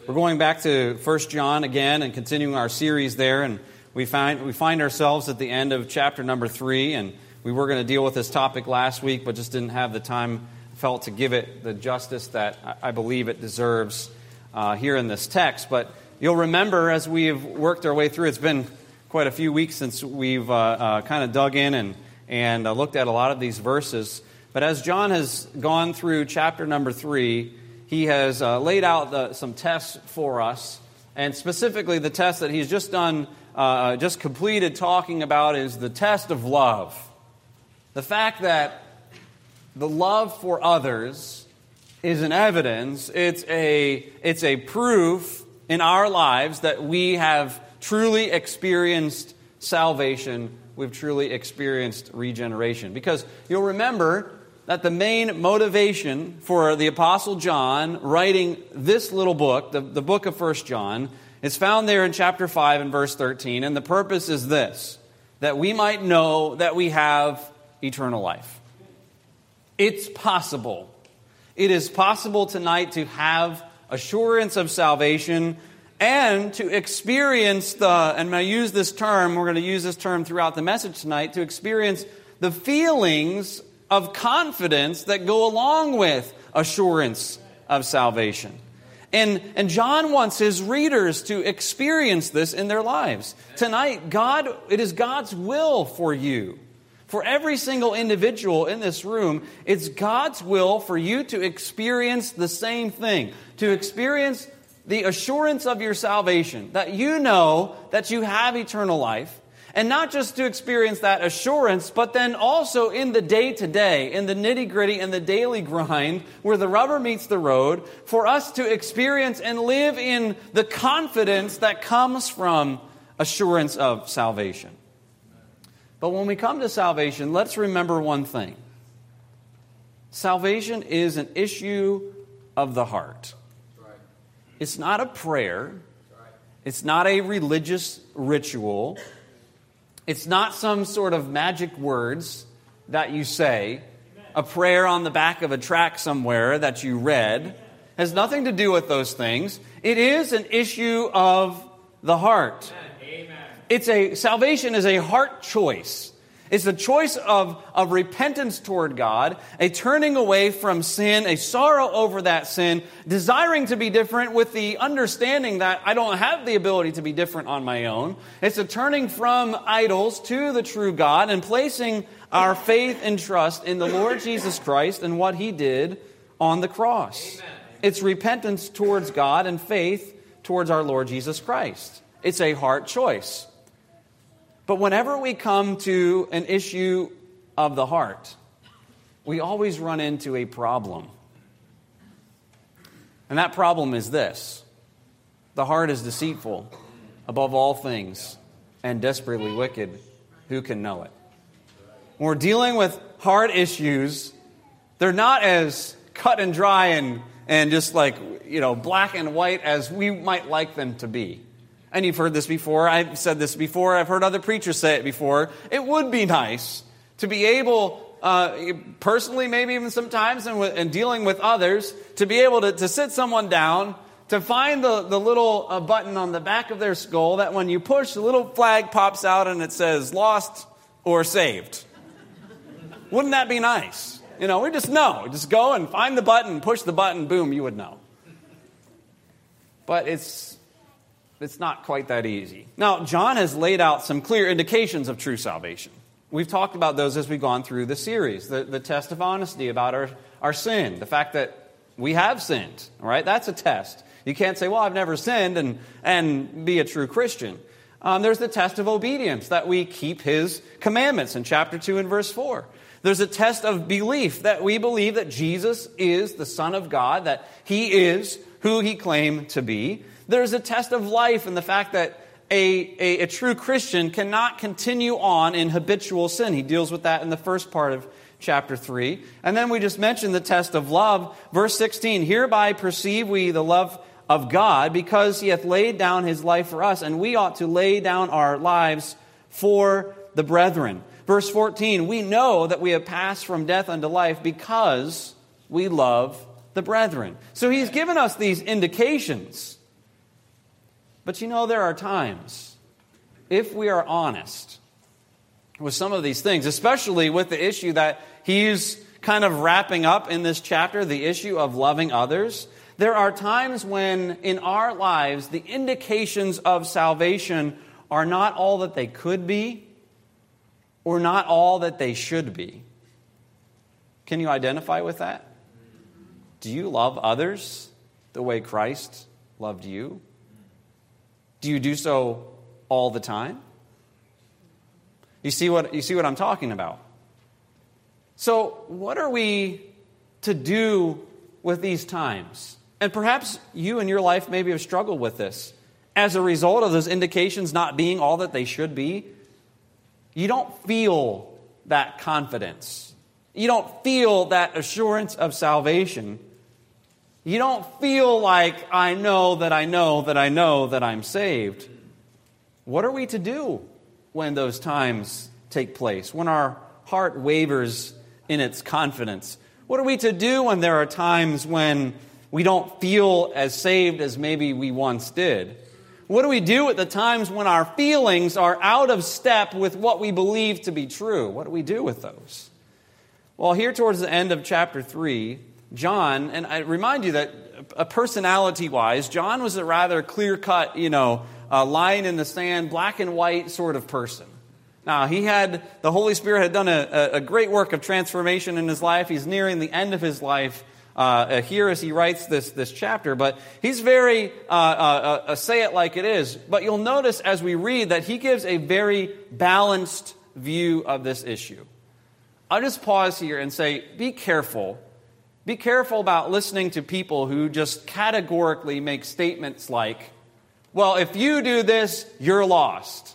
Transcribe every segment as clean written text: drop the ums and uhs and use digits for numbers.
We're going back to 1 John again and continuing our series there, and we find ourselves at the end of chapter number 3, and we were going to deal with this topic last week, but just didn't have the time felt to give it the justice that I believe it deserves here in this text. But you'll remember as we've worked our way through, it's been quite a few weeks since we've kind of dug in and looked at a lot of these verses. But as John has gone through chapter number 3, he has laid out some tests for us, and specifically the test that he's just completed talking about is the test of love. The fact that the love for others is an evidence, it's a proof in our lives that we have truly experienced salvation, we've truly experienced regeneration. Because you'll remember that the main motivation for the Apostle John writing this little book, the book of 1 John, is found there in chapter 5 and verse 13. And the purpose is this, that we might know that we have eternal life. It's possible. It is possible tonight to have assurance of salvation and to experience and I use this term, we're going to use this term throughout the message tonight, to experience the feelings of confidence that go along with assurance of salvation. And John wants his readers to experience this in their lives. Tonight, it is God's will for you. For every single individual in this room, it's God's will for you to experience the same thing. To experience the assurance of your salvation. That you know that you have eternal life. And not just to experience that assurance, but then also in the day-to-day, in the nitty-gritty, in the daily grind, where the rubber meets the road, for us to experience and live in the confidence that comes from assurance of salvation. But when we come to salvation, let's remember one thing. Salvation is an issue of the heart. It's not a prayer. It's not a religious ritual. It's not some sort of magic words that you say, a prayer on the back of a tract somewhere that you read. It has nothing to do with those things. It is an issue of the heart. Salvation is a heart choice. It's a choice of repentance toward God, a turning away from sin, a sorrow over that sin, desiring to be different with the understanding that I don't have the ability to be different on my own. It's a turning from idols to the true God and placing our faith and trust in the Lord Jesus Christ and what He did on the cross. Amen. It's repentance towards God and faith towards our Lord Jesus Christ. It's a heart choice. But whenever we come to an issue of the heart, we always run into a problem. And that problem is this. The heart is deceitful above all things and desperately wicked. Who can know it? When we're dealing with heart issues, they're not as cut and dry and just black and white as we might like them to be. And you've heard this before. I've said this before. I've heard other preachers say it before. It would be nice to be able, personally, maybe even sometimes, and dealing with others, to be able to sit someone down, to find the little button on the back of their skull that when you push, the little flag pops out and it says lost or saved. Wouldn't that be nice? We just know. Just go and find the button, push the button, boom, you would know. But it's not quite that easy. Now, John has laid out some clear indications of true salvation. We've talked about those as we've gone through the series. The test of honesty about our sin. The fact that we have sinned. All right, that's a test. You can't say, well, I've never sinned and be a true Christian. There's the test of obedience, that we keep His commandments in chapter 2 and verse 4. There's a test of belief, that we believe that Jesus is the Son of God, that He is who He claimed to be. There's a test of life in the fact that a true Christian cannot continue on in habitual sin. He deals with that in the first part of chapter 3. And then we just mentioned the test of love. Verse 16, hereby perceive we the love of God, because He hath laid down His life for us, and we ought to lay down our lives for the brethren. Verse 14, we know that we have passed from death unto life because we love the brethren. So He's given us these indications But there are times, if we are honest with some of these things, especially with the issue that he's kind of wrapping up in this chapter, the issue of loving others, there are times when in our lives the indications of salvation are not all that they could be or not all that they should be. Can you identify with that? Do you love others the way Christ loved you? Do you do so all the time? You see what I'm talking about? So, what are we to do with these times? And perhaps you in your life maybe have struggled with this. As a result of those indications not being all that they should be, you don't feel that confidence. You don't feel that assurance of salvation. You don't feel like, I know that I know that I know that I'm saved. What are we to do when those times take place, when our heart wavers in its confidence? What are we to do when there are times when we don't feel as saved as maybe we once did? What do we do at the times when our feelings are out of step with what we believe to be true? What do we do with those? Well, here towards the end of chapter 3, John, and I remind you that personality-wise, John was a rather clear-cut, line in the sand, black and white sort of person. Now, the Holy Spirit had done a great work of transformation in his life. He's nearing the end of his life here as he writes this chapter. But he's very, say it like it is. But you'll notice as we read that he gives a very balanced view of this issue. I'll just pause here and say, be careful. Be careful about listening to people who just categorically make statements like, well, if you do this, you're lost.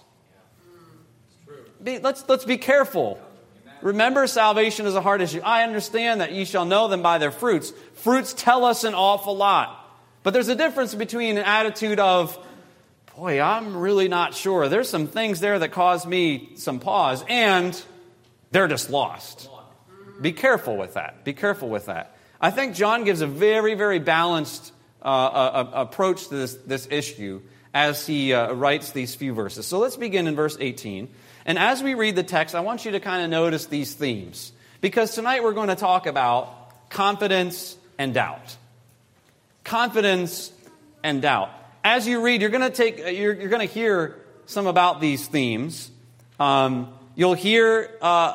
Let's be careful. Remember, salvation is a hard issue. I understand that ye shall know them by their fruits. Fruits tell us an awful lot. But there's a difference between an attitude of, boy, I'm really not sure. There's some things there that cause me some pause, and they're just lost. Be careful with that. Be careful with that. I think John gives a very, very balanced approach to this issue as he writes these few verses. So let's begin in verse 18. And as we read the text, I want you to kind of notice these themes. Because tonight we're going to talk about confidence and doubt. Confidence and doubt. As you read, you're going to hear some about these themes. You'll hear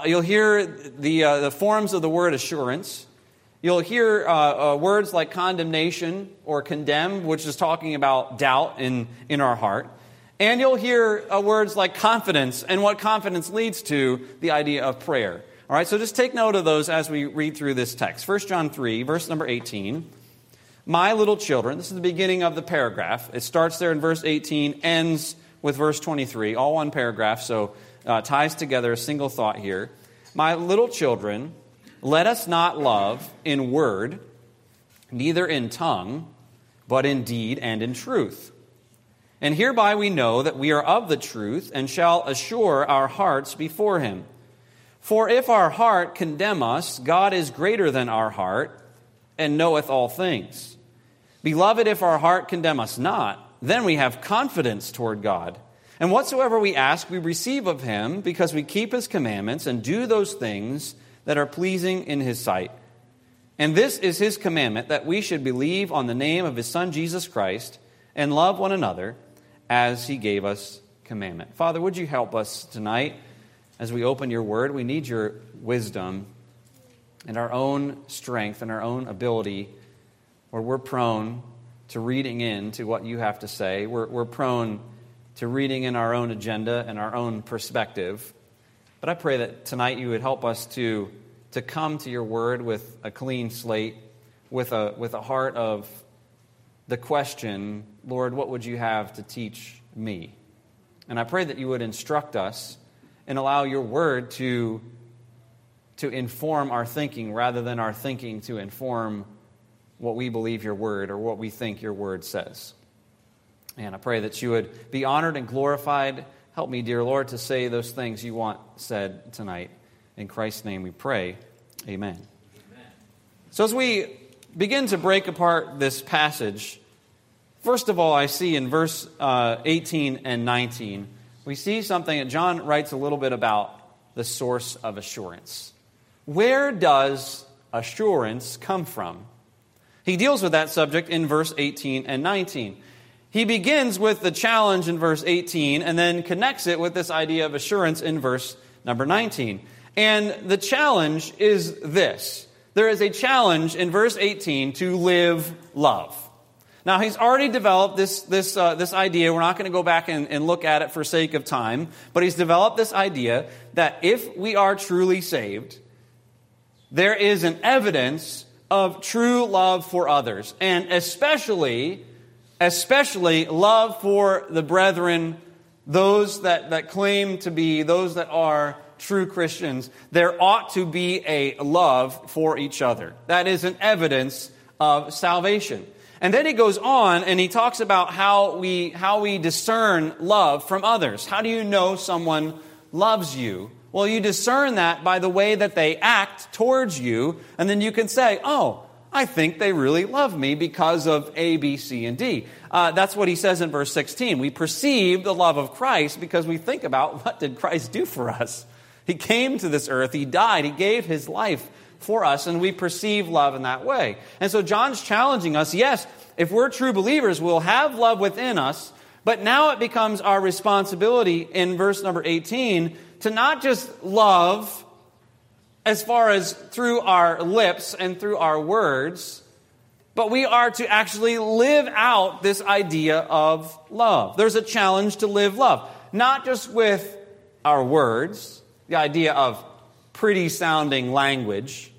the forms of the word assurance. You'll hear words like condemnation or condemn, which is talking about doubt in our heart. And you'll hear words like confidence and what confidence leads to, the idea of prayer. All right, so just take note of those as we read through this text. 1 John 3, verse number 18. My little children, this is the beginning of the paragraph. It starts there in verse 18, ends with verse 23, all one paragraph, so ties together a single thought here. My little children, let us not love in word, neither in tongue, but in deed and in truth. And hereby we know that we are of the truth and shall assure our hearts before him. For if our heart condemn us, God is greater than our heart and knoweth all things. Beloved, if our heart condemn us not, then we have confidence toward God. And whatsoever we ask, we receive of him, because we keep his commandments and do those things that are pleasing in his sight. And this is his commandment, that we should believe on the name of his Son Jesus Christ and love one another as he gave us commandment. Father, would you help us tonight as we open your word? We need your wisdom and our own strength and our own ability, or we're prone to reading into what you have to say. We're prone to reading in our own agenda and our own perspective. But I pray that tonight you would help us to come to your word with a clean slate, with a heart of the question, Lord, what would you have to teach me? And I pray that you would instruct us and allow your word to inform our thinking rather than our thinking to inform what we believe your word or what we think your word says. And I pray that you would be honored and glorified. Help me, dear Lord, to say those things you want said tonight. In Christ's name we pray. Amen. Amen. So as we begin to break apart this passage, First of all, I see in verse 18 and 19, we see something that John writes a little bit about the source of assurance. Where does assurance come from? He deals with that subject in verse 18 and 19. He begins with the challenge in verse 18 and then connects it with this idea of assurance in verse number 19. And the challenge is this. There is a challenge in verse 18 to live love. Now, he's already developed this idea. We're not going to go back and look at it for sake of time, but he's developed this idea that if we are truly saved, there is an evidence of true love for others, and especially love for the brethren, those that claim to be, those that are true Christians. There ought to be a love for each other. That is an evidence of salvation. And then he goes on and he talks about how we discern love from others. How do you know someone loves you? Well, you discern that by the way that they act towards you, and then you can say, oh, I think they really love me because of A, B, C, and D. That's what he says in verse 16. We perceive the love of Christ because we think about, what did Christ do for us? He came to this earth, he died, he gave his life for us, and we perceive love in that way. And so John's challenging us, yes, if we're true believers, we'll have love within us, but now it becomes our responsibility in verse number 18 to not just love as far as through our lips and through our words, but we are to actually live out this idea of love. There's a challenge to live love, not just with our words, the idea of pretty sounding language,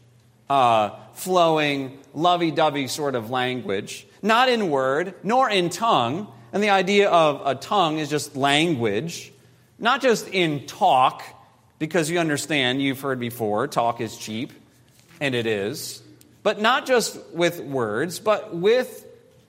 flowing, lovey-dovey sort of language, not in word, nor in tongue. And the idea of a tongue is just language, not just in talk, because you understand, you've heard before, talk is cheap, and it is. But not just with words, but with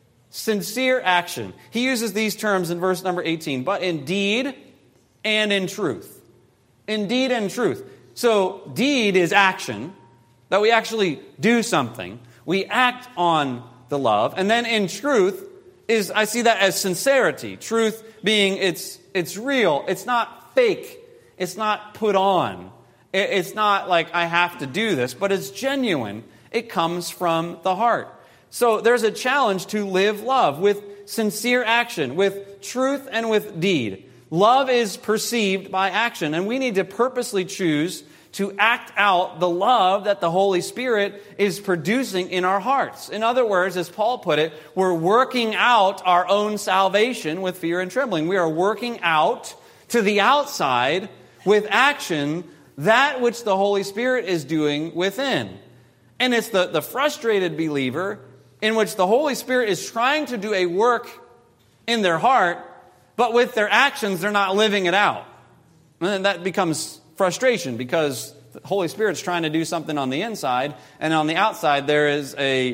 sincere action. He uses these terms in verse number 18, but in deed and in truth. In deed and truth. So deed is action, that we actually do something. We act on the love. And then in truth is, I see that as sincerity. Truth being it's real. It's not fake. It's not put on. It's not like I have to do this, but it's genuine. It comes from the heart. So there's a challenge to live love with sincere action, with truth and with deed. Love is perceived by action, and we need to purposely choose to act out the love that the Holy Spirit is producing in our hearts. In other words, as Paul put it, we're working out our own salvation with fear and trembling. We are working out to the outside with action that which the Holy Spirit is doing within. And it's the frustrated believer in which the Holy Spirit is trying to do a work in their heart, but with their actions, they're not living it out. And then that becomes frustration because the Holy Spirit's trying to do something on the inside, and on the outside there is a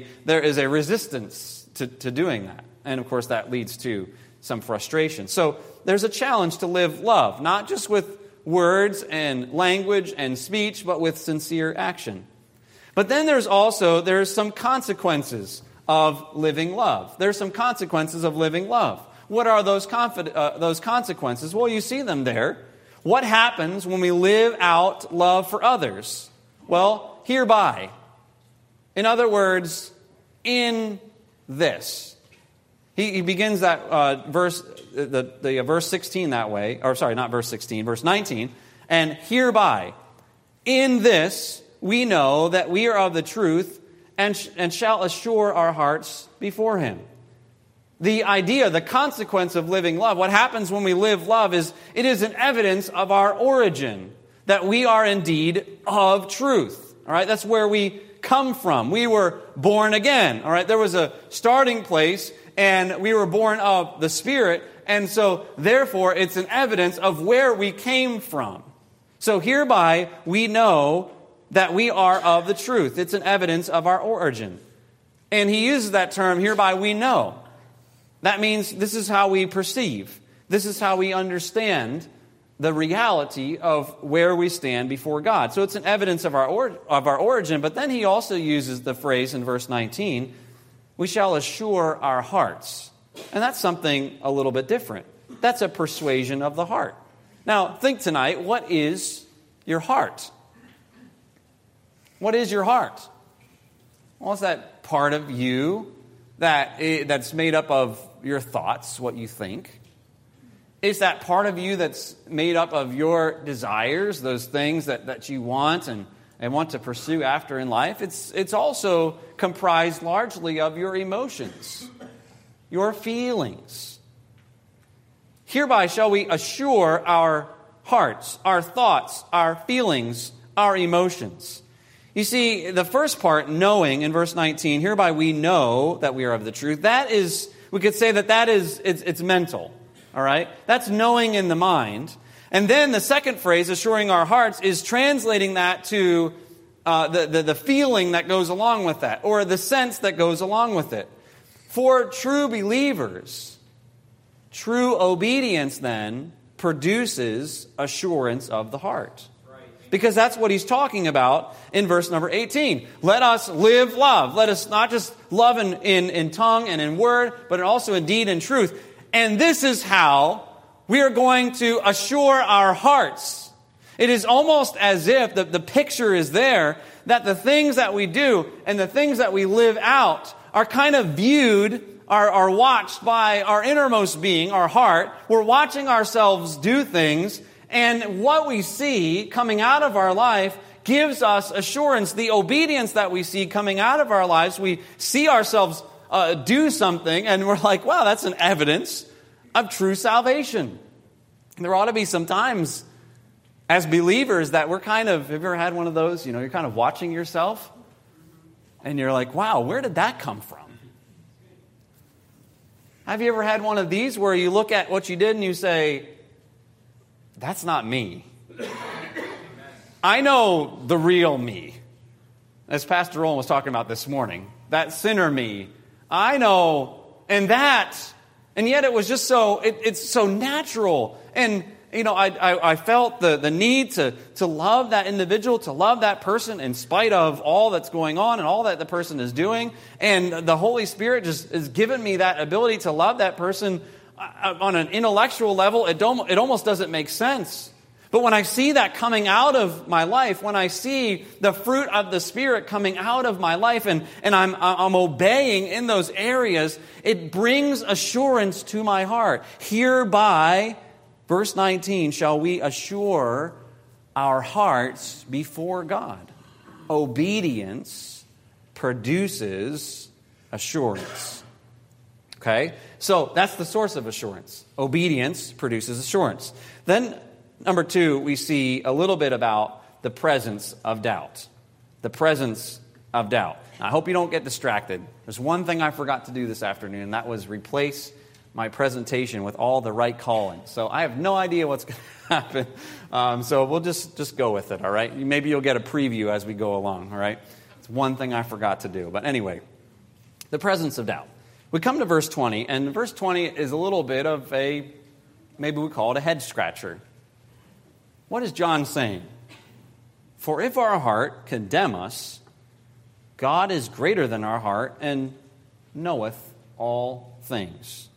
resistance to doing that. And of course that leads to some frustration. So there's a challenge to live love, not just with words and language and speech, but with sincere action. But then there's some consequences of living love. There's some consequences of living love. What are those consequences? Well, you see them there. What happens when we live out love for others? Well, hereby. In other words, in this. He begins that verse 16 that way. Or sorry, not verse 16, verse 19. And hereby, in this, we know that we are of the truth and shall assure our hearts before Him. The idea, the consequence of living love, what happens when we live love is it is an evidence of our origin, that we are indeed of truth. All right, that's where we come from. We were born again. All right, there was a starting place, and we were born of the Spirit, and so therefore it's an evidence of where we came from. So hereby we know that we are of the truth. It's an evidence of our origin. And he uses that term, hereby we know. That means this is how we perceive. This is how we understand the reality of where we stand before God. So it's an evidence of our origin, but then he also uses the phrase in verse 19, we shall assure our hearts. And that's something a little bit different. That's a persuasion of the heart. Now, think tonight, what is your heart? What is your heart? Well, it's that part of you that's made up of your thoughts, what you think. It's that part of you that's made up of your desires, those things that you want and want to pursue after in life. It's also comprised largely of your emotions, your feelings. Hereby shall we assure our hearts, our thoughts, our feelings, our emotions. You see, the first part, knowing, in verse 19, hereby we know that we are of the truth. That is, we could say that is, it's mental, all right? That's knowing in the mind. And then the second phrase, assuring our hearts, is translating that to the feeling that goes along with that, or the sense that goes along with it. For true believers, true obedience then produces assurance of the heart. Because that's what he's talking about in verse number 18. Let us live love. Let us not just love in tongue and in word, but also in deed and truth. And this is how we are going to assure our hearts. It is almost as if the picture is there that the things that we do and the things that we live out are kind of viewed, are watched by our innermost being, our heart. We're watching ourselves do things, and what we see coming out of our life gives us assurance. The obedience that we see coming out of our lives, we see ourselves do something, and we're like, wow, that's an evidence of true salvation. There ought to be some times as believers that we're kind of, have you ever had one of those? You know, you're kind of watching yourself, and you're like, wow, where did that come from? Have you ever had one of these where you look at what you did and you say, that's not me. I know the real me. As Pastor Roland was talking about this morning, that sinner me. I know, and yet it was just so, it's so natural. And, you know, I felt the need to love that individual, to love that person in spite of all that's going on and all that the person is doing. And the Holy Spirit just has given me that ability to love that person on an intellectual level. It almost doesn't make sense. But when I see that coming out of my life, when I see the fruit of the Spirit coming out of my life, and I'm obeying in those areas, it brings assurance to my heart. Hereby, verse 19, shall we assure our hearts before God. Obedience produces assurance. Okay? So that's the source of assurance. Obedience produces assurance. Then, number 2, we see a little bit about the presence of doubt. The presence of doubt. Now, I hope you don't get distracted. There's one thing I forgot to do this afternoon, and that was replace my presentation with all the right calling. So I have no idea what's going to happen. So we'll just go with it, all right? Maybe you'll get a preview as we go along, all right? It's one thing I forgot to do. But anyway, the presence of doubt. We come to verse 20, and verse 20 is a little bit of maybe we call it a head scratcher. What is John saying? For if our heart condemn us, God is greater than our heart and knoweth all things.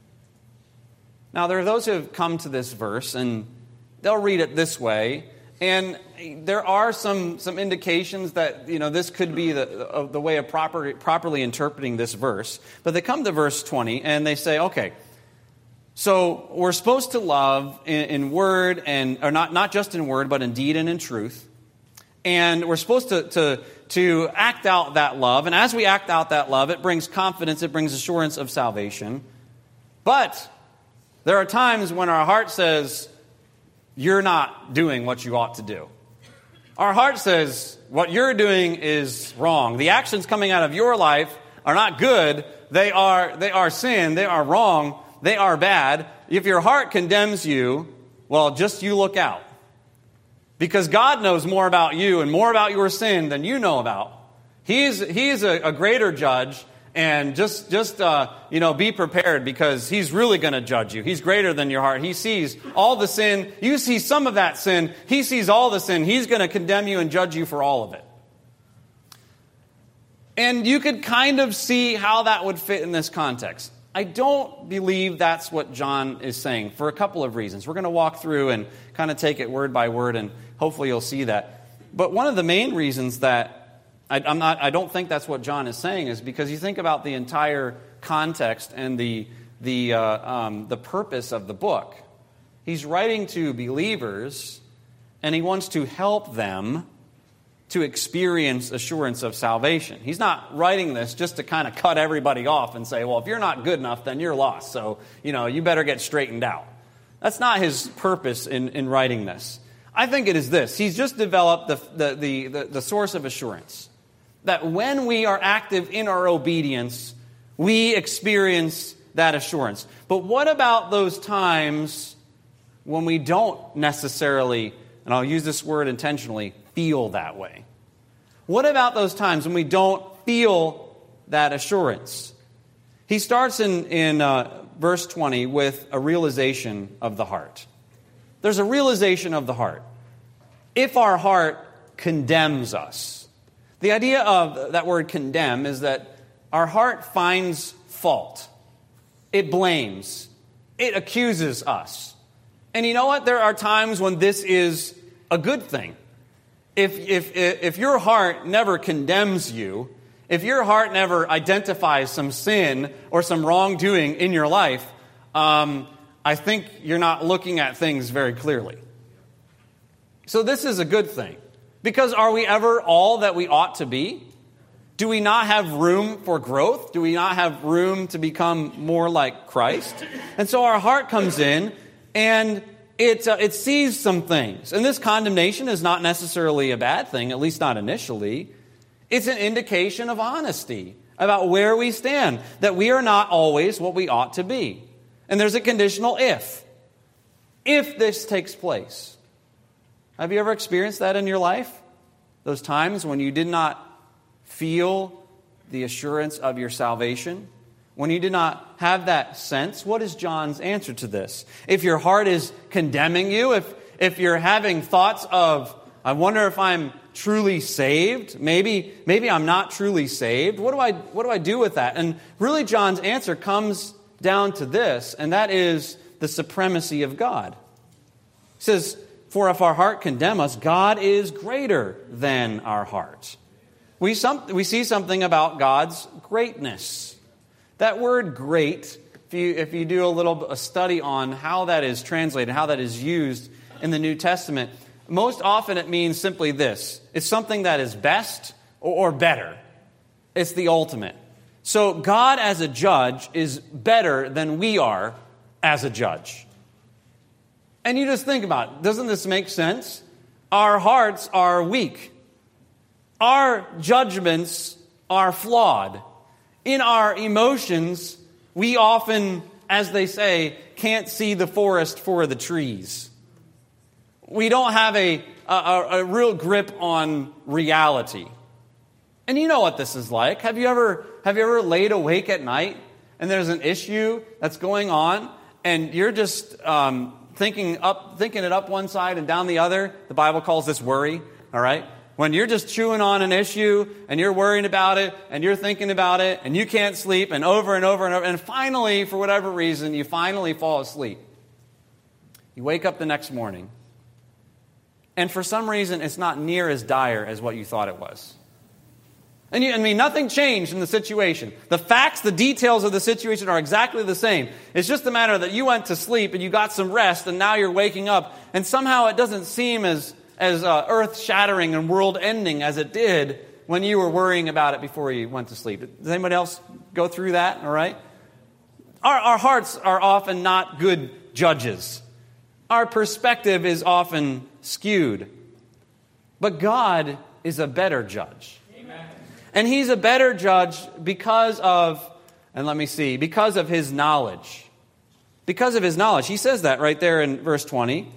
Now, there are those who have come to this verse, and they'll read it this way, and there are some indications that, you know, this could be the way of properly interpreting this verse. But they come to verse 20, and they say, okay, so we're supposed to love in word, or not just in word, but in deed and in truth. And we're supposed to act out that love. And as we act out that love, it brings confidence, it brings assurance of salvation. But there are times when our heart says, you're not doing what you ought to do. Our heart says, what you're doing is wrong. The actions coming out of your life are not good. They are sin. They are wrong. They are bad. If your heart condemns you, well, just you look out. Because God knows more about you and more about your sin than you know about. He's a greater judge, and just be prepared, because He's really going to judge you. He's greater than your heart. He sees all the sin. You see some of that sin. He sees all the sin. He's going to condemn you and judge you for all of it. And you could kind of see how that would fit in this context. I don't believe that's what John is saying for a couple of reasons. We're going to walk through and kind of take it word by word, and hopefully you'll see that. But one of the main reasons that I don't think that's what John is saying is because you think about the entire context and the purpose of the book. He's writing to believers, and he wants to help them to experience assurance of salvation. He's not writing this just to kind of cut everybody off and say, well, if you're not good enough, then you're lost. So, you better get straightened out. That's not his purpose in writing this. I think it is this. He's just developed the source of assurance. That when we are active in our obedience, we experience that assurance. But what about those times when we don't necessarily, and I'll use this word intentionally, feel that way? What about those times when we don't feel that assurance? He starts in verse 20 with a realization of the heart. There's a realization of the heart. If our heart condemns us, the idea of that word condemn is that our heart finds fault. It blames. It accuses us. And you know what? There are times when this is a good thing. If your heart never condemns you, if your heart never identifies some sin or some wrongdoing in your life, I think you're not looking at things very clearly. So this is a good thing. Because are we ever all that we ought to be? Do we not have room for growth? Do we not have room to become more like Christ? And so our heart comes in and it sees some things. And this condemnation is not necessarily a bad thing, at least not initially. It's an indication of honesty about where we stand, that we are not always what we ought to be. And there's a conditional if. If this takes place. Have you ever experienced that in your life? Those times when you did not feel the assurance of your salvation? When you did not have that sense? What is John's answer to this? If your heart is condemning you, if you're having thoughts of, I wonder if I'm truly saved, maybe I'm not truly saved, what do I do with that? And really John's answer comes down to this, and that is the supremacy of God. He says, for if our heart condemn us, God is greater than our heart. We see something about God's greatness. That word great, if you do a study on how that is translated, how that is used in the New Testament, most often it means simply this. It's something that is best or better. It's the ultimate. So God as a judge is better than we are as a judge. And you just think about it. Doesn't this make sense? Our hearts are weak. Our judgments are flawed. In our emotions, we often, as they say, can't see the forest for the trees. We don't have a real grip on reality. And you know what this is like. Have you ever laid awake at night and there's an issue that's going on and you're just thinking it up one side and down the other? The Bible calls this worry, all right? When you're just chewing on an issue and you're worrying about it and you're thinking about it and you can't sleep and over and over and over, and finally, for whatever reason, you finally fall asleep. You wake up the next morning and for some reason it's not near as dire as what you thought it was. And nothing changed in the situation. The facts, the details of the situation are exactly the same. It's just a matter that you went to sleep and you got some rest and now you're waking up and somehow it doesn't seem as earth-shattering and world-ending as it did when you were worrying about it before you went to sleep. Does anybody else go through that? All right? Our hearts are often not good judges. Our perspective is often skewed. But God is a better judge. Amen. And He's a better judge because of His knowledge. Because of His knowledge. He says that right there in verse 20.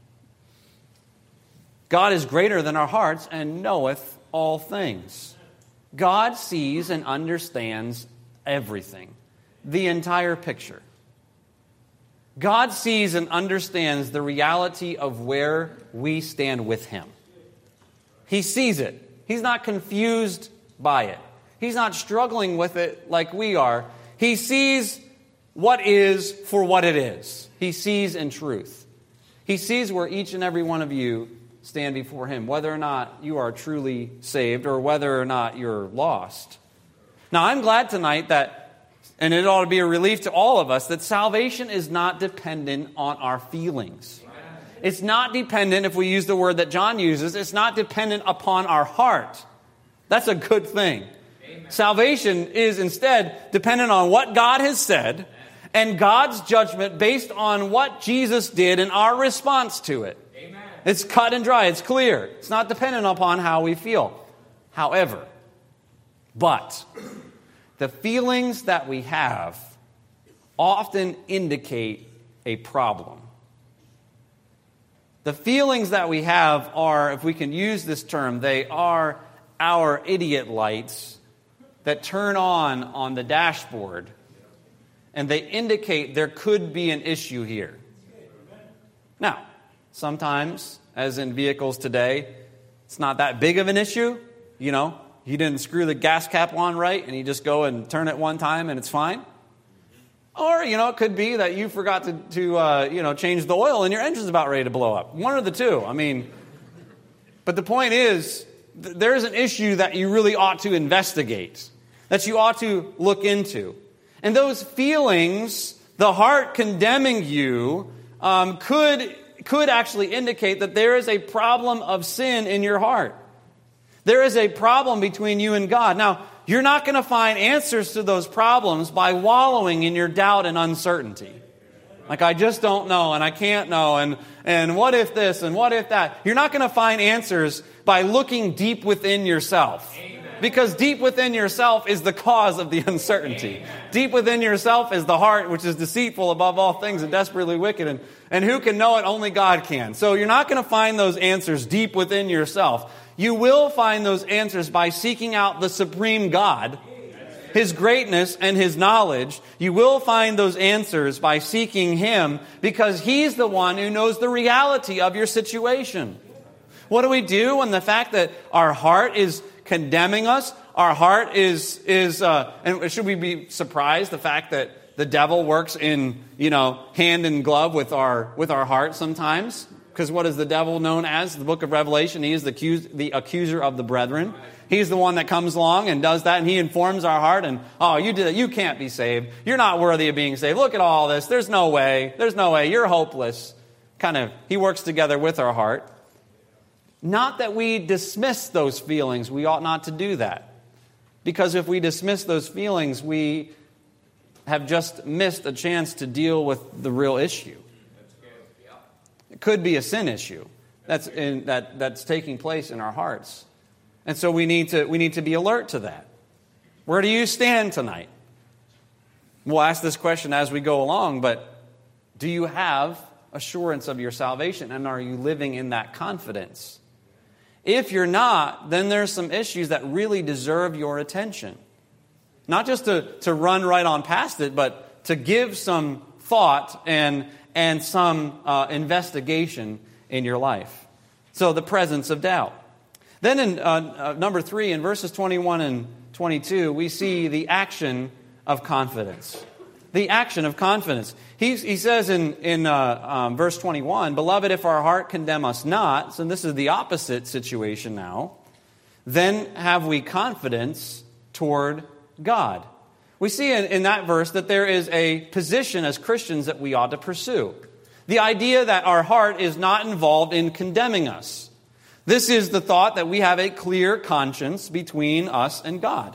God is greater than our hearts and knoweth all things. God sees and understands everything, the entire picture. God sees and understands the reality of where we stand with Him. He sees it. He's not confused by it. He's not struggling with it like we are. He sees what is for what it is. He sees in truth. He sees where each and every one of you stand before Him, whether or not you are truly saved or whether or not you're lost. Now, I'm glad tonight that, and it ought to be a relief to all of us, that salvation is not dependent on our feelings. It's not dependent, if we use the word that John uses, it's not dependent upon our heart. That's a good thing. Amen. Salvation is instead dependent on what God has said and God's judgment based on what Jesus did and our response to it. Amen. It's cut and dry. It's clear. It's not dependent upon how we feel. However, but the feelings that we have often indicate a problem. The feelings that we have are, if we can use this term, they are our idiot lights that turn on the dashboard, and they indicate there could be an issue here. Now, sometimes, as in vehicles today, it's not that big of an issue. You know, you didn't screw the gas cap on right, and you just go and turn it one time, and it's fine. Or, it could be that you forgot to change the oil and your engine's about ready to blow up. One of the two. But the point is, there's an issue that you really ought to investigate, that you ought to look into. And those feelings, the heart condemning you, could actually indicate that there is a problem of sin in your heart. There is a problem between you and God. Now, you're not going to find answers to those problems by wallowing in your doubt and uncertainty. Like, I just don't know, and I can't know, and what if this, and what if that. You're not going to find answers by looking deep within yourself. Because deep within yourself is the cause of the uncertainty. Deep within yourself is the heart, which is deceitful above all things and desperately wicked. And who can know it? Only God can. So you're not going to find those answers deep within yourself. You will find those answers by seeking out the supreme God, His greatness and His knowledge. You will find those answers by seeking Him, because He's the one who knows the reality of your situation. What do we do when the fact that our heart is condemning us? Our heart is and should we be surprised the fact that the devil works in, hand in glove with our heart sometimes? Because what is the devil known as? The book of Revelation, he is the accuser of the brethren. He's the one that comes along and does that, and he informs our heart, and, oh, you did it. You can't be saved. You're not worthy of being saved. Look at all this. There's no way. There's no way. You're hopeless. He works together with our heart. Not that we dismiss those feelings. We ought not to do that. Because if we dismiss those feelings, we have just missed a chance to deal with the real issue. It could be a sin issue that's taking place in our hearts. And so we need to be alert to that. Where do you stand tonight? We'll ask this question as we go along, but do you have assurance of your salvation, and are you living in that confidence? If you're not, then there's some issues that really deserve your attention. Not just to run right on past it, but to give some thought and some investigation in your life. So the presence of doubt. Then in number 3, in verses 21 and 22, we see the action of confidence. The action of confidence. He says in verse 21, "Beloved, if our heart condemn us not," so this is the opposite situation now, "then have we confidence toward God." We see in that verse that there is a position as Christians that we ought to pursue. The idea that our heart is not involved in condemning us. This is the thought that we have a clear conscience between us and God.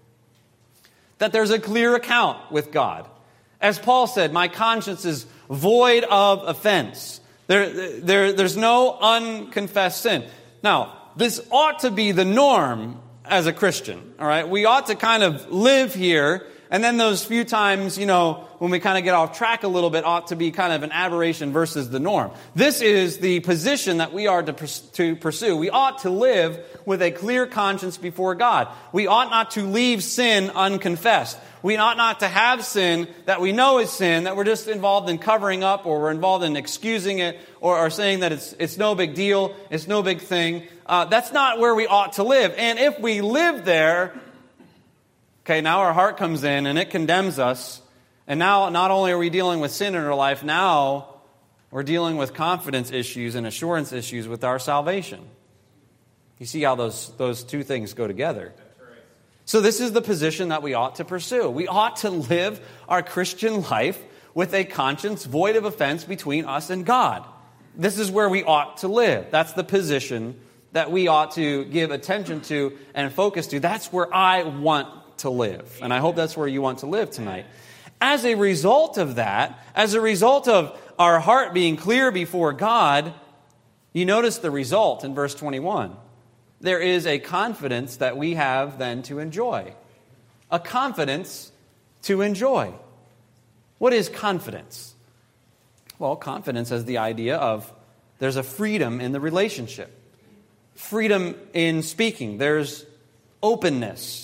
That there's a clear account with God. As Paul said, my conscience is void of offense. There's no unconfessed sin. Now, this ought to be the norm as a Christian, all right? We ought to kind of live here, and then those few times, when we kind of get off track a little bit, ought to be kind of an aberration versus the norm. This is the position that we are to pursue. We ought to live with a clear conscience before God. We ought not to leave sin unconfessed. We ought not to have sin that we know is sin, that we're just involved in covering up, or we're involved in excusing it, or saying that it's no big deal, it's no big thing. That's not where we ought to live. And if we live there, okay, now our heart comes in and it condemns us, And now, not only are we dealing with sin in our life, now we're dealing with confidence issues and assurance issues with our salvation. You see how those two things go together. So this is the position that we ought to pursue. We ought to live our Christian life with a conscience void of offense between us and God. This is where we ought to live. That's the position that we ought to give attention to and focus to. That's where I want to live. And I hope that's where you want to live tonight. As a result of that, as a result of our heart being clear before God, you notice the result in verse 21. There is a confidence that we have then to enjoy. A confidence to enjoy. What is confidence? Well, confidence has the idea of there's a freedom in the relationship. Freedom in speaking. There's openness.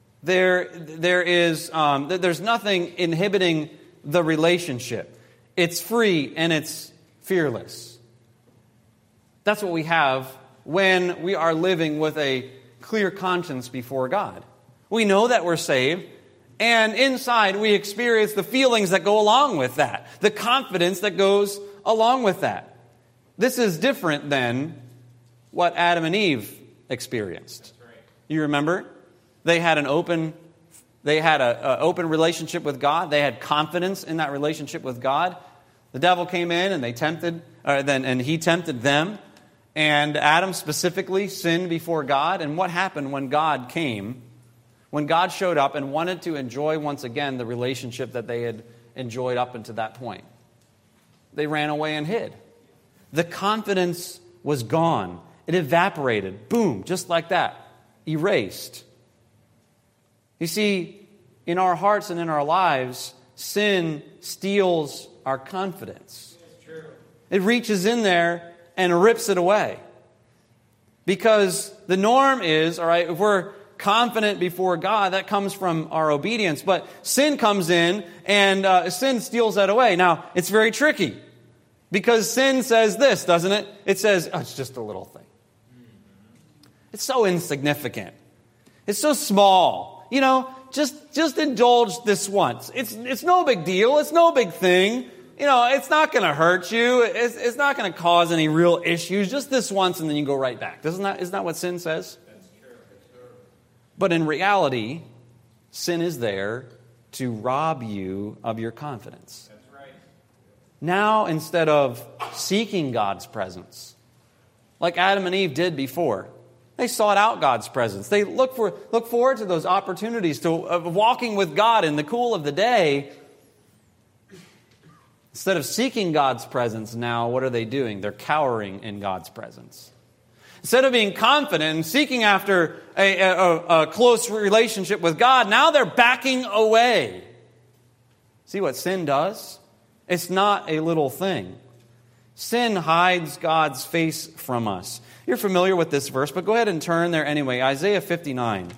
There's nothing inhibiting the relationship. It's free and it's fearless. That's what we have when we are living with a clear conscience before God. We know that we're saved, and inside we experience the feelings that go along with that, the confidence that goes along with that. This is different than what Adam and Eve experienced. That's right. You remember? They had an open relationship with God. They had confidence in that relationship with God. The devil came in and he tempted them. And Adam specifically sinned before God. And what happened when God came? When God showed up and wanted to enjoy once again the relationship that they had enjoyed up until that point? They ran away and hid. The confidence was gone. It evaporated. Boom, just like that. Erased. You see, in our hearts and in our lives, sin steals our confidence. It reaches in there and rips it away. Because the norm is, all right, if we're confident before God, that comes from our obedience. But sin comes in and sin steals that away. Now, it's very tricky. Because sin says this, doesn't it? It says, oh, it's just a little thing. It's so insignificant. It's so small. You know, just indulge this once. It's no big deal. It's no big thing. You know, it's not going to hurt you. It's not going to cause any real issues. Just this once, and then you go right back. Isn't that what sin says? That's true. But in reality, sin is there to rob you of your confidence. That's right. Now, instead of seeking God's presence, like Adam and Eve did before, they sought out God's presence. They look forward to those opportunities of walking with God in the cool of the day. Instead of seeking God's presence now, what are they doing? They're cowering in God's presence. Instead of being confident and seeking after a close relationship with God, now they're backing away. See what sin does? It's not a little thing. Sin hides God's face from us. You're familiar with this verse, but go ahead and turn there anyway. Isaiah 59.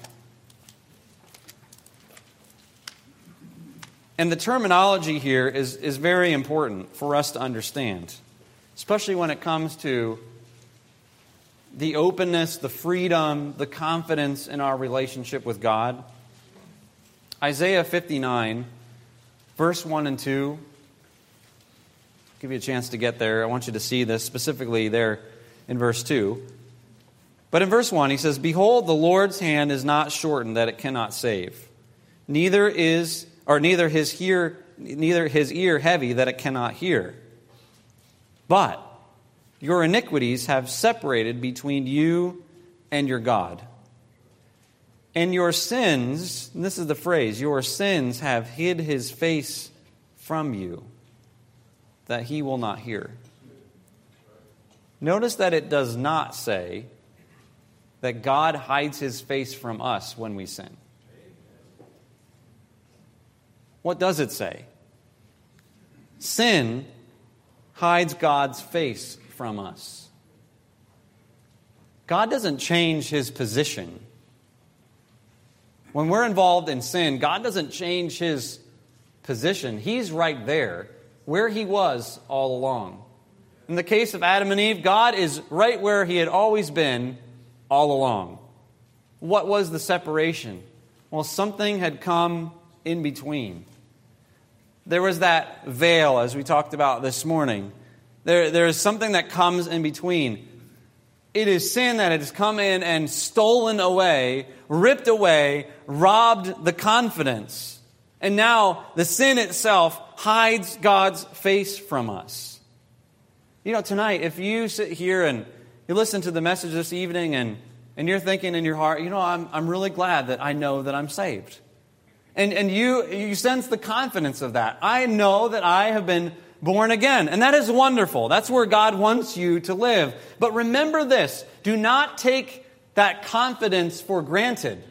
And the terminology here is very important for us to understand, especially when it comes to the openness, the freedom, the confidence in our relationship with God. Isaiah 59, verse 1 and 2. I'll give you a chance to get there. I want you to see this specifically there in verse 2. But in verse 1, he says, "Behold, the Lord's hand is not shortened that it cannot save, neither his ear heavy that it cannot hear. But your iniquities have separated between you and your God. And your sins," and this is the phrase, "your sins have hid his face from you, that he will not hear." Notice that it does not say that God hides his face from us when we sin. What does it say? Sin hides God's face from us. God doesn't change his position. When we're involved in sin, God doesn't change his position. He's right there, where he was all along. In the case of Adam and Eve, God is right where he had always been all along. What was the separation? Well, something had come in between. there was that veil, as we talked about this morning. There is something that comes in between. It is sin that has come in and stolen away, ripped away, robbed the confidence. And now the sin itself hides God's face from us. You know, tonight, if you sit here and you listen to the message this evening and you're thinking in your heart, you know, I'm really glad that I know that I'm saved. And you sense the confidence of that. I know that I have been born again. And that is wonderful. That's where God wants you to live. But remember this. Do not take that confidence for granted.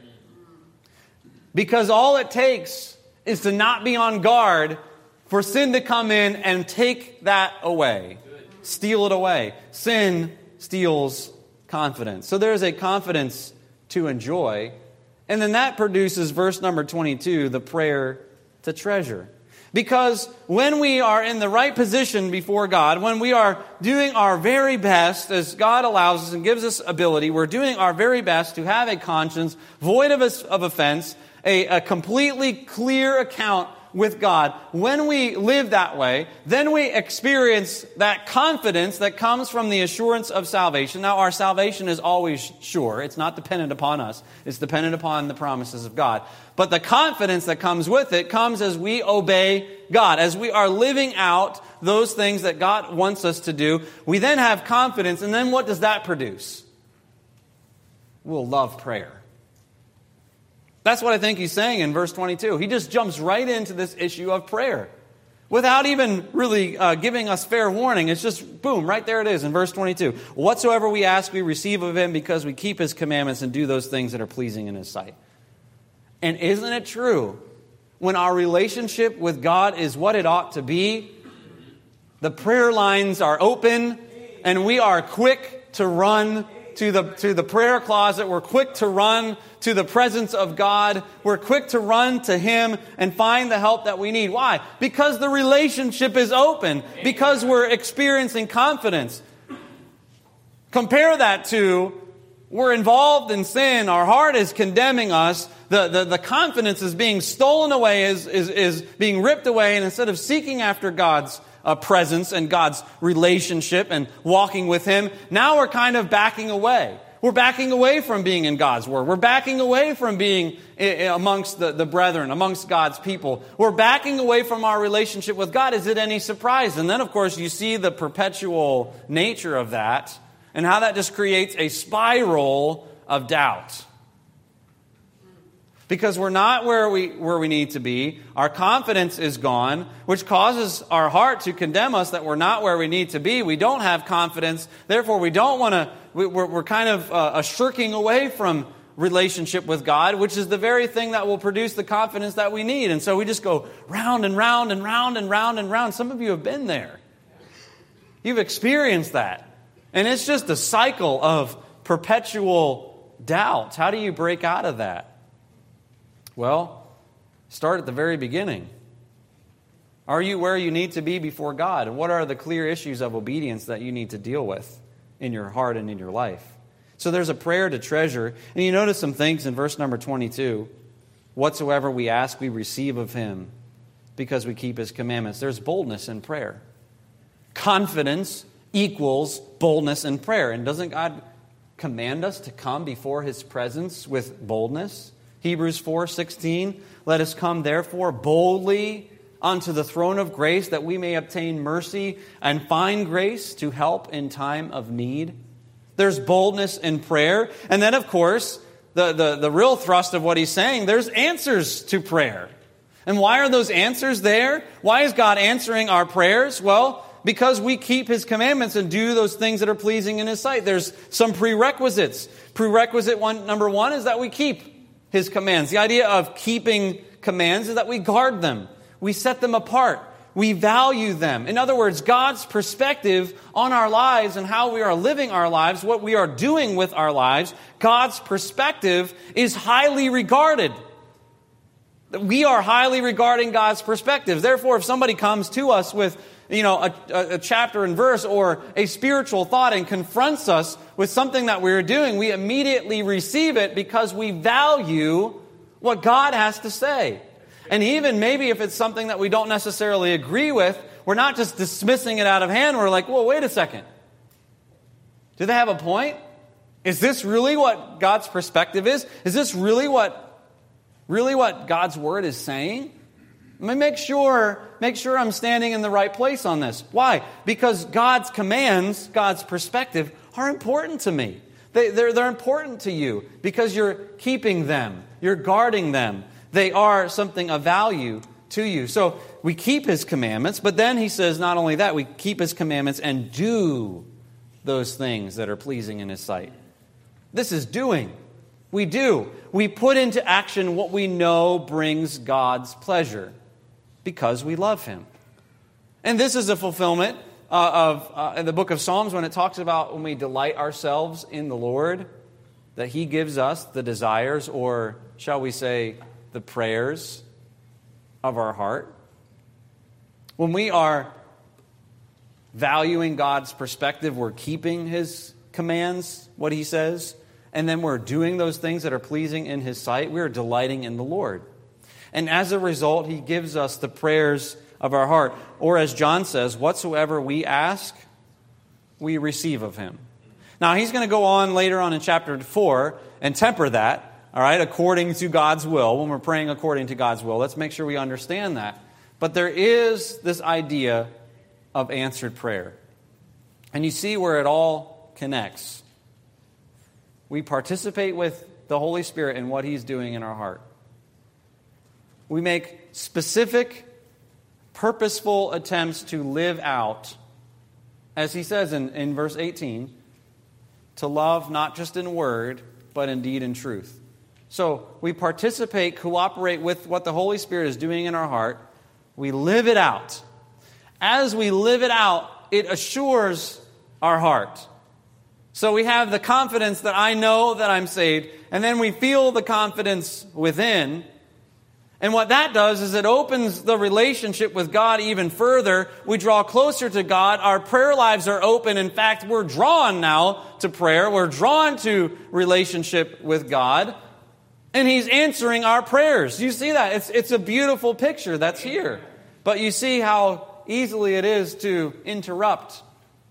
Because all it takes is to not be on guard for sin to come in and take that away. Steal it away. Sin steals confidence. So there's a confidence to enjoy. And then that produces verse number 22, the prayer to treasure. Because when we are in the right position before God, when we are doing our very best, as God allows us and gives us ability, we're doing our very best to have a conscience void of offense, a completely clear account with God. When we live that way, then we experience that confidence that comes from the assurance of salvation. Now, our salvation is always sure. It's not dependent upon us. It's dependent upon the promises of God. But the confidence that comes with it comes as we obey God. As we are living out those things that God wants us to do, we then have confidence. And then what does that produce? We'll love prayer. That's what I think he's saying in verse 22. He just jumps right into this issue of prayer without even really giving us fair warning. It's just, boom, right there it is in verse 22. Whatsoever we ask, we receive of him because we keep his commandments and do those things that are pleasing in his sight. And isn't it true? When our relationship with God is what it ought to be, the prayer lines are open and we are quick to run to the prayer closet. We're quick to run to the presence of God. We're quick to run to him and find the help that we need. Why? Because the relationship is open. Because we're experiencing confidence. Compare that to, we're involved in sin. Our heart is condemning us. The confidence is being stolen away, is being ripped away. And instead of seeking after God's presence and God's relationship and walking with him, now we're kind of backing away. We're backing away from being in God's Word. We're backing away from being amongst the brethren, amongst God's people. We're backing away from our relationship with God. Is it any surprise? And then, of course, you see the perpetual nature of that and how that just creates a spiral of doubt. Because we're not where we need to be. Our confidence is gone, which causes our heart to condemn us that we're not where we need to be. We don't have confidence. Therefore, we don't want to. We're kind of shirking away from relationship with God, which is the very thing that will produce the confidence that we need. And so we just go round and round and round and round and round. Some of you have been there. You've experienced that. And it's just a cycle of perpetual doubt. How do you break out of that? Well, start at the very beginning. Are you where you need to be before God? And what are the clear issues of obedience that you need to deal with in your heart and in your life? So there's a prayer to treasure. And you notice some things in verse number 22. Whatsoever we ask, we receive of him because we keep his commandments. There's boldness in prayer. Confidence equals boldness in prayer. And doesn't God command us to come before his presence with boldness? Hebrews 4:16, let us come therefore boldly unto the throne of grace that we may obtain mercy and find grace to help in time of need. There's boldness in prayer. And then, of course, the real thrust of what he's saying, there's answers to prayer. And why are those answers there? Why is God answering our prayers? Well, because we keep his commandments and do those things that are pleasing in his sight. There's some prerequisites. Number one is that we keep his commands. The idea of keeping commands is that we guard them. We set them apart. We value them. In other words, God's perspective on our lives and how we are living our lives, what we are doing with our lives, God's perspective is highly regarded. We are highly regarding God's perspective. Therefore, if somebody comes to us with a chapter and verse or a spiritual thought and confronts us with something that we're doing, we immediately receive it because we value what God has to say. And even maybe if it's something that we don't necessarily agree with, we're not just dismissing it out of hand. We're like, well, wait a second. Do they have a point? Is this really what God's perspective is? Is this really what God's Word is saying? Let me make sure I'm standing in the right place on this. Why? Because God's commands, God's perspective, are important to me. They're important to you because you're keeping them. You're guarding them. They are something of value to you. So we keep His commandments, but then He says not only that, we keep His commandments and do those things that are pleasing in His sight. This is doing. We do. We put into action what we know brings God's pleasure because we love Him. And this is a fulfillment of the book of Psalms when it talks about when we delight ourselves in the Lord, that He gives us the desires, or shall we say, the prayers of our heart. When we are valuing God's perspective, we're keeping His commands, what He says, and then we're doing those things that are pleasing in His sight. We are delighting in the Lord. And as a result, He gives us the prayers of our heart. Or as John says, whatsoever we ask, we receive of Him. Now, he's going to go on later on in chapter 4 and temper that, all right, according to God's will. When we're praying according to God's will, let's make sure we understand that. But there is this idea of answered prayer. And you see where it all connects. We participate with the Holy Spirit in what He's doing in our heart. We make specific, purposeful attempts to live out, as He says in verse 18, to love not just in word, but in deed and truth. So we participate, cooperate with what the Holy Spirit is doing in our heart. We live it out. As we live it out, it assures our heart. So we have the confidence that I know that I'm saved, and then we feel the confidence within. And what that does is it opens the relationship with God even further. We draw closer to God. Our prayer lives are open. In fact, we're drawn now to prayer. We're drawn to relationship with God. And He's answering our prayers. You see that? It's a beautiful picture that's here. But you see how easily it is to interrupt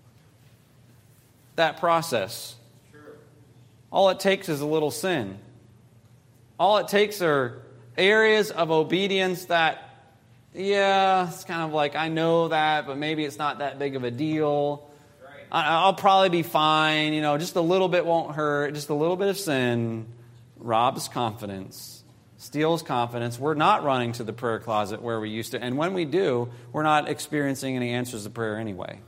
that process. All it takes is a little sin. All it takes are areas of obedience that, yeah, it's kind of like, I know that, but maybe it's not that big of a deal. I'll probably be fine. Just a little bit won't hurt. Just a little bit of sin robs confidence, steals confidence. We're not running to the prayer closet where we used to. And when we do, we're not experiencing any answers to prayer anyway.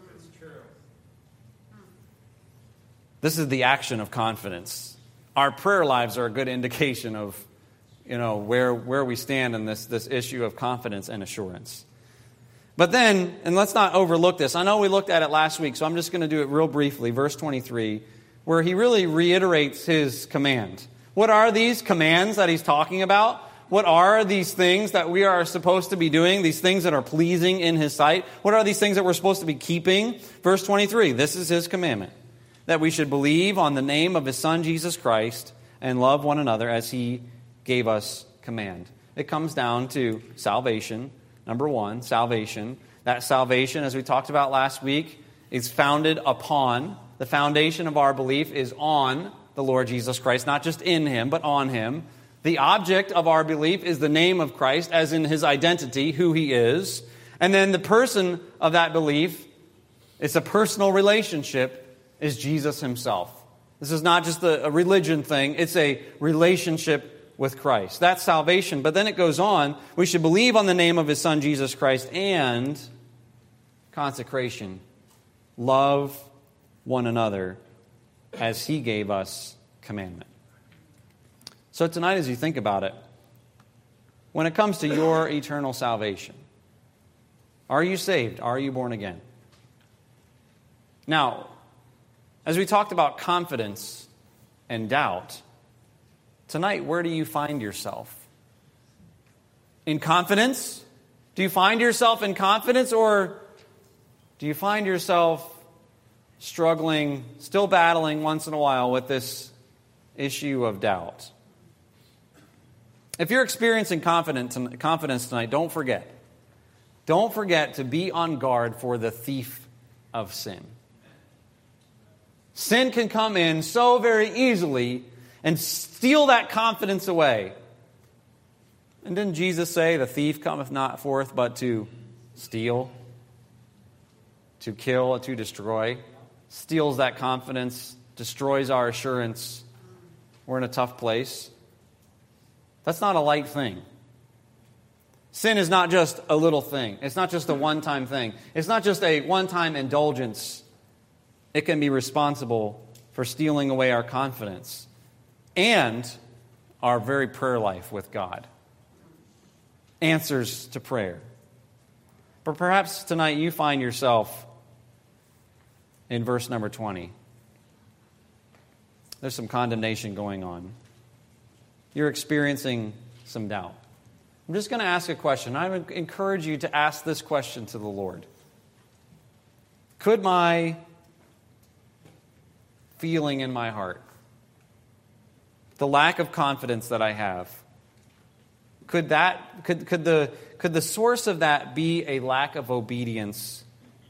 This is the action of confidence. Our prayer lives are a good indication of where we stand in this issue of confidence and assurance. But then, and let's not overlook this. I know we looked at it last week, so I'm just going to do it real briefly. Verse 23, where he really reiterates his command. What are these commands that he's talking about? What are these things that we are supposed to be doing? These things that are pleasing in his sight? What are these things that we're supposed to be keeping? Verse 23, this is his commandment. That we should believe on the name of his Son, Jesus Christ, and love one another as he gave us command. It comes down to salvation. Number one, salvation. That salvation, as we talked about last week, is founded upon, the foundation of our belief is on the Lord Jesus Christ, not just in Him, but on Him. The object of our belief is the name of Christ, as in His identity, who He is. And then the person of that belief, it's a personal relationship, is Jesus Himself. This is not just a religion thing, it's a relationship with Christ. That's salvation. But then it goes on, we should believe on the name of His Son, Jesus Christ, and consecration. Love one another as He gave us commandment. So tonight, as you think about it, when it comes to your eternal salvation, are you saved? Are you born again? Now, as we talked about confidence and doubt, tonight, where do you find yourself? In confidence? Do you find yourself in confidence, or do you find yourself struggling, still battling once in a while with this issue of doubt? If you're experiencing confidence tonight, don't forget. Don't forget to be on guard for the thief of sin. Sin can come in so very easily and steal that confidence away. And didn't Jesus say, the thief cometh not forth but to steal, to kill, to destroy? Steals that confidence, destroys our assurance. We're in a tough place. That's not a light thing. Sin is not just a little thing. It's not just a one-time thing. It's not just a one-time indulgence. It can be responsible for stealing away our confidence and our very prayer life with God. Answers to prayer. But perhaps tonight you find yourself in verse number 20. There's some condemnation going on. You're experiencing some doubt. I'm just going to ask a question. I would encourage you to ask this question to the Lord. Could my feeling in my heart, the lack of confidence that I have, could the source of that be a lack of obedience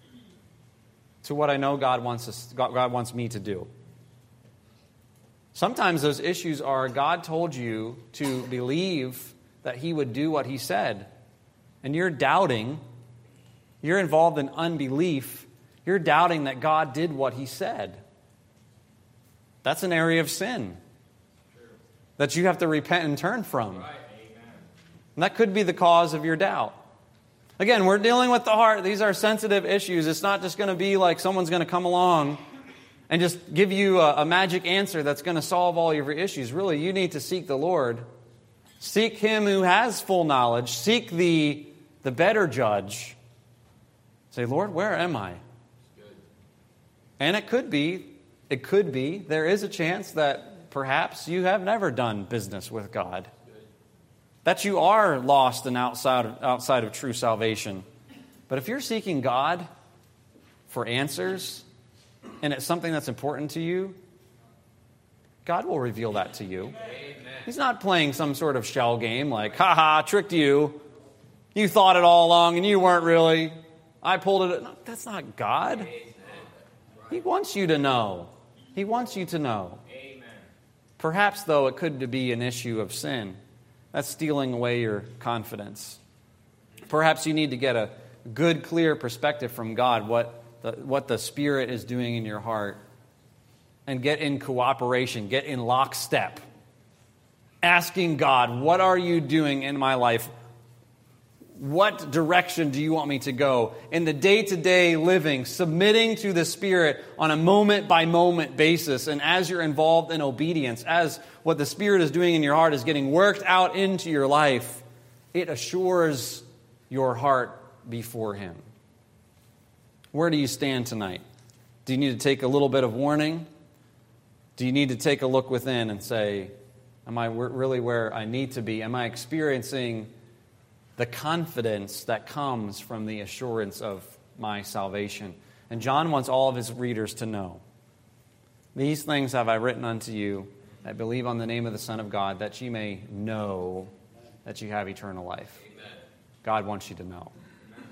to what I know God wants me to do? Sometimes those issues are God told you to believe that He would do what He said, and you're doubting, you're involved in unbelief, you're doubting that God did what He said. That's an area of sin that you have to repent and turn from. And that could be the cause of your doubt. Again, we're dealing with the heart. These are sensitive issues. It's not just going to be like someone's going to come along and just give you a magic answer that's going to solve all of your issues. Really, you need to seek the Lord. Seek Him who has full knowledge. Seek the better judge. Say, Lord, where am I? And it could be, there is a chance that perhaps you have never done business with God. That you are lost and outside of true salvation. But if you're seeking God for answers, and it's something that's important to you, God will reveal that to you. Amen. He's not playing some sort of shell game like, ha, tricked you. You thought it all along and you weren't really. I pulled it. No, that's not God. Amen. He wants you to know. He wants you to know. Amen. Perhaps, though, it could be an issue of sin. That's stealing away your confidence. Perhaps you need to get a good, clear perspective from God, what the Spirit is doing in your heart, and get in cooperation, get in lockstep. Asking God, what are you doing in my life? What direction do you want me to go? In the day-to-day living, submitting to the Spirit on a moment-by-moment basis. And as you're involved in obedience, as what the Spirit is doing in your heart is getting worked out into your life, it assures your heart before Him. Where do you stand tonight? Do you need to take a little bit of warning? Do you need to take a look within and say, am I really where I need to be? Am I experiencing the confidence that comes from the assurance of my salvation? And John wants all of his readers to know, these things have I written unto you that believe on the name of the Son of God, that ye may know that you have eternal life. Amen. God wants you to know.